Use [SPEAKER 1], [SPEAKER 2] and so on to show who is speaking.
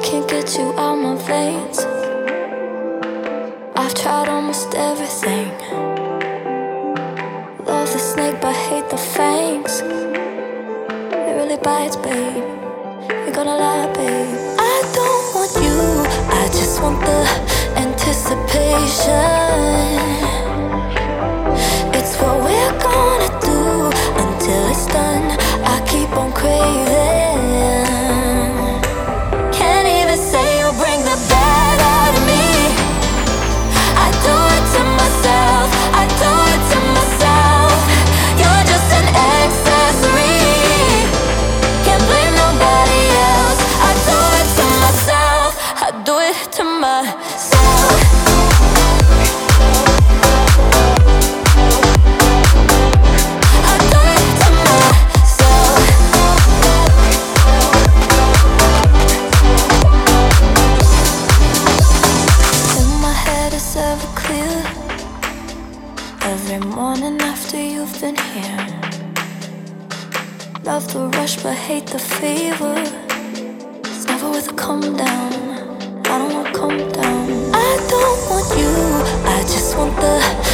[SPEAKER 1] can't get you out my veins. I've tried almost everything. Love the snake but hate the fangs. It really bites, babe. You're gonna lie, babe. I don't want you, I just want the anticipation. It's what we're gonna do until it's done. I keep on craving. Can't even say you'll bring the bad out of me. I do it to myself, I do it to myself. You're just an accessory. Can't blame nobody else. I do it to myself, I do it to myself. I do it to myself. In my head it's ever clear. Every morning after you've been here. Love the rush but hate the fever. It's never worth a calm down. I don't wanna calm down. I don't want you, I just want the